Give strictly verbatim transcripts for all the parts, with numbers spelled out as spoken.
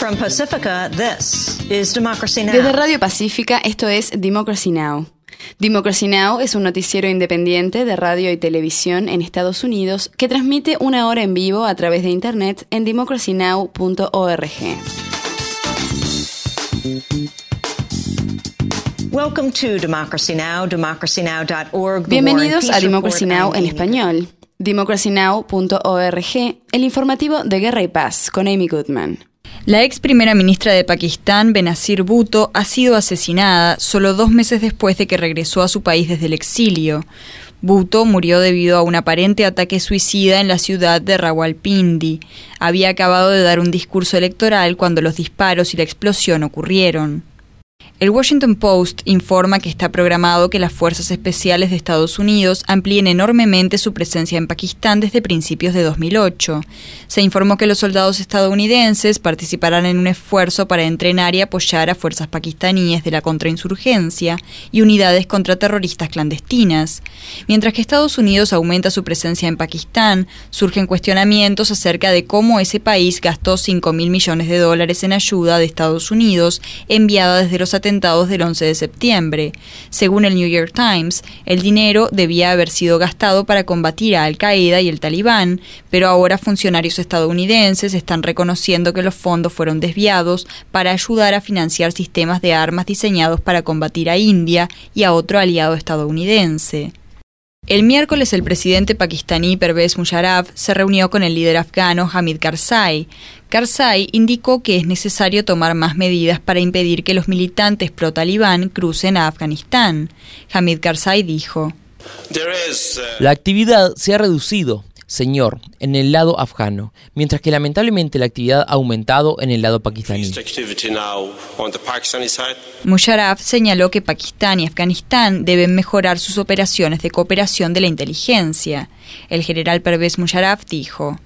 From Pacifica, this is Democracy Now! Desde Radio Pacífica, esto es Democracy Now! Democracy Now! Es un noticiero independiente de radio y televisión en Estados Unidos que transmite una hora en vivo a través de internet en democracy now punto org. Welcome to Democracy Now! democracy now dot org. Bienvenidos a Democracy Now! En español. democracy now punto org, el informativo de Guerra y Paz, con Amy Goodman. La ex primera ministra de Pakistán, Benazir Bhutto, ha sido asesinada solo dos meses después de que regresó a su país desde el exilio. Bhutto murió debido a un aparente ataque suicida en la ciudad de Rawalpindi. Había acabado de dar un discurso electoral cuando los disparos y la explosión ocurrieron. El Washington Post informa que está programado que las fuerzas especiales de Estados Unidos amplíen enormemente su presencia en Pakistán desde principios de dos mil ocho. Se informó que los soldados estadounidenses participarán en un esfuerzo para entrenar y apoyar a fuerzas pakistaníes de la contrainsurgencia y unidades contraterroristas clandestinas. Mientras que Estados Unidos aumenta su presencia en Pakistán, surgen cuestionamientos acerca de cómo ese país gastó cinco mil millones de dólares en ayuda de Estados Unidos enviada desde los atentados del once de septiembre. Según el New York Times, el dinero debía haber sido gastado para combatir a Al-Qaeda y el Talibán, pero ahora funcionarios estadounidenses están reconociendo que los fondos fueron desviados para ayudar a financiar sistemas de armas diseñados para combatir a India y a otro aliado estadounidense. El miércoles, el presidente pakistaní Pervez Musharraf se reunió con el líder afgano Hamid Karzai. Karzai indicó que es necesario tomar más medidas para impedir que los militantes pro-talibán crucen a Afganistán. Hamid Karzai dijo: La actividad se ha reducido, señor, en el lado afgano, mientras que lamentablemente la actividad ha aumentado en el lado pakistaní. Musharraf señaló que Pakistán y Afganistán deben mejorar sus operaciones de cooperación de la inteligencia. El general Pervez Musharraf dijo: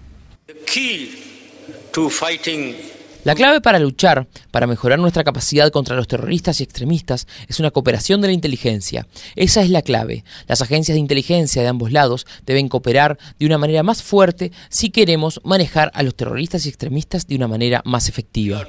La clave para luchar, para mejorar nuestra capacidad contra los terroristas y extremistas, es una cooperación de la inteligencia. Esa es la clave. Las agencias de inteligencia de ambos lados deben cooperar de una manera más fuerte si queremos manejar a los terroristas y extremistas de una manera más efectiva.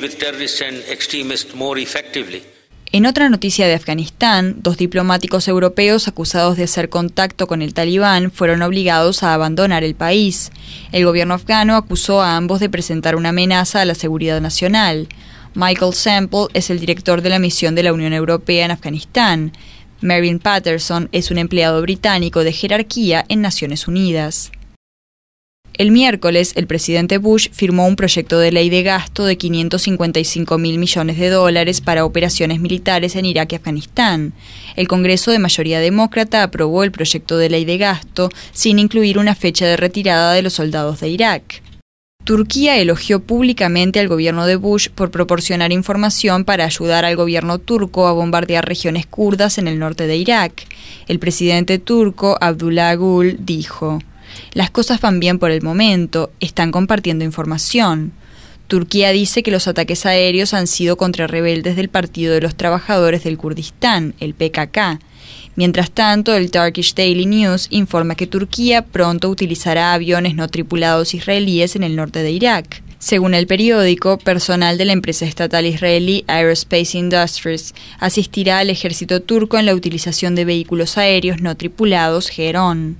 En otra noticia de Afganistán, dos diplomáticos europeos acusados de hacer contacto con el Talibán fueron obligados a abandonar el país. El gobierno afgano acusó a ambos de presentar una amenaza a la seguridad nacional. Michael Semple es el director de la misión de la Unión Europea en Afganistán. Mervyn Patterson es un empleado británico de jerarquía en Naciones Unidas. El miércoles, el presidente Bush firmó un proyecto de ley de gasto de quinientos cincuenta y cinco mil millones de dólares para operaciones militares en Irak y Afganistán. El Congreso de mayoría demócrata aprobó el proyecto de ley de gasto sin incluir una fecha de retirada de los soldados de Irak. Turquía elogió públicamente al gobierno de Bush por proporcionar información para ayudar al gobierno turco a bombardear regiones kurdas en el norte de Irak. El presidente turco, Abdullah Gül, dijo: Las cosas van bien por el momento, están compartiendo información. Turquía dice que los ataques aéreos han sido contra rebeldes del Partido de los Trabajadores del Kurdistán, el P K K. Mientras tanto, el Turkish Daily News informa que Turquía pronto utilizará aviones no tripulados israelíes en el norte de Irak. Según el periódico, personal de la empresa estatal israelí Aerospace Industries asistirá al ejército turco en la utilización de vehículos aéreos no tripulados Heron.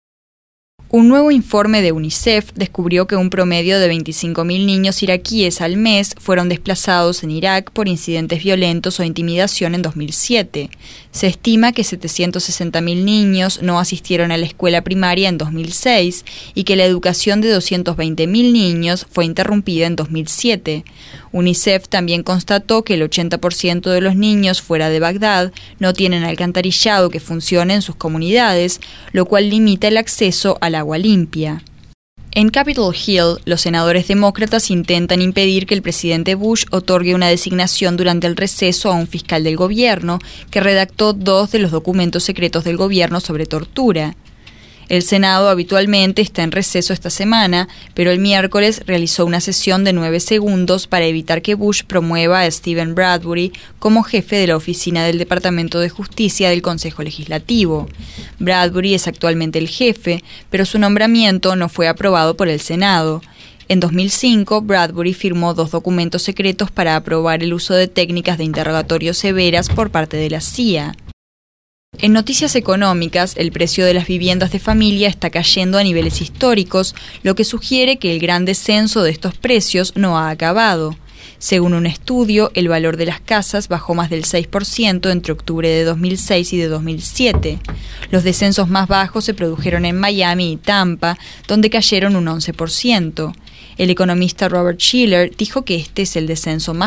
Un nuevo informe de UNICEF descubrió que un promedio de veinticinco mil niños iraquíes al mes fueron desplazados en Irak por incidentes violentos o intimidación en dos mil siete. Se estima que setecientos sesenta mil niños no asistieron a la escuela primaria en dos mil seis y que la educación de doscientos veinte mil niños fue interrumpida en dos mil siete. UNICEF también constató que el ochenta por ciento de los niños fuera de Bagdad no tienen alcantarillado que funcione en sus comunidades, lo cual limita el acceso al agua limpia. En Capitol Hill, los senadores demócratas intentan impedir que el presidente Bush otorgue una designación durante el receso a un fiscal del gobierno que redactó dos de los documentos secretos del gobierno sobre tortura. El Senado habitualmente está en receso esta semana, pero el miércoles realizó una sesión de nueve segundos para evitar que Bush promueva a Stephen Bradbury como jefe de la oficina del Departamento de Justicia del Consejo Legislativo. Bradbury es actualmente el jefe, pero su nombramiento no fue aprobado por el Senado. En dos mil cinco, Bradbury firmó dos documentos secretos para aprobar el uso de técnicas de interrogatorio severas por parte de la C I A. En noticias económicas, el precio de las viviendas de familia está cayendo a niveles históricos, lo que sugiere que el gran descenso de estos precios no ha acabado. Según un estudio, el valor de las casas bajó más del seis por ciento entre octubre de dos mil seis y de dos mil siete. Los descensos más bajos se produjeron en Miami y Tampa, donde cayeron un once por ciento. El economista Robert Shiller dijo que este es el descenso más